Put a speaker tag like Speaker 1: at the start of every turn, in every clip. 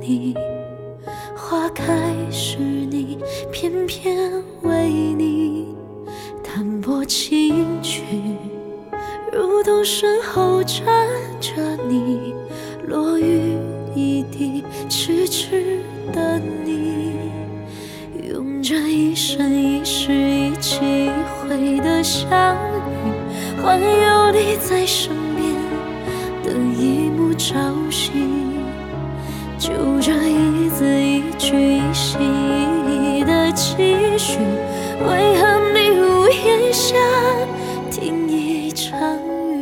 Speaker 1: 你，花开时你，偏偏为你弹拨琴曲，如同身后站着你，落雨一地，痴痴等你，用这一生一世一期一会的相遇，换有你在身边的一幕朝夕。就这一字一句一心一意的期许，为何你屋檐下听一场雨？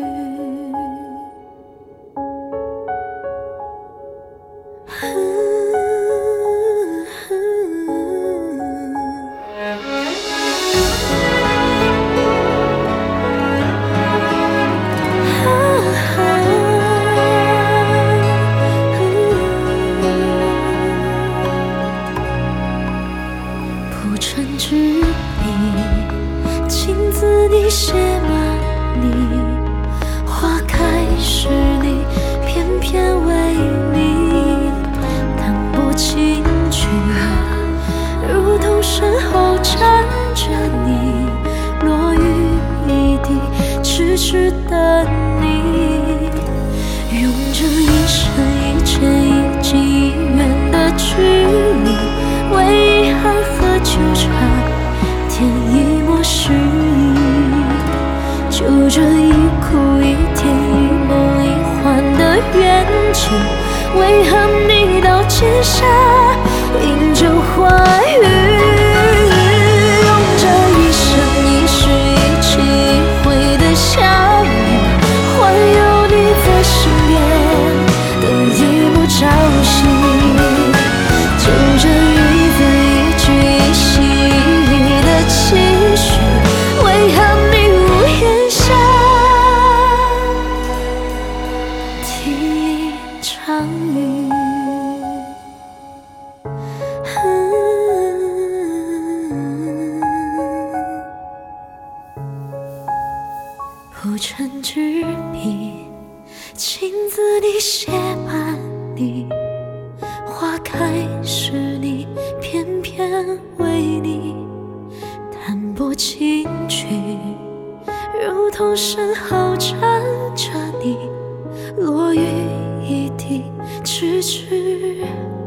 Speaker 1: 铺成纸笔，情字你写满你，花开时你，偏偏为你弹拨琴曲，如同身后站着你，落雨一地，痴痴等你，用这一生一切一近一远的距离，为遗憾和纠缠添一抹诗意。就这一哭一甜一梦一幻的缘起，为何你到剑下饮酒花雨？用这一生一世一期一会的相遇，换有你在身边的一幕朝夕。就这一字一句一心一意的期许，为何你屋檐下听一场雨？铺成纸笔，情字你写满你，花开时你，偏偏为你弹拨琴曲，如同身后站着你，落雨一地，痴痴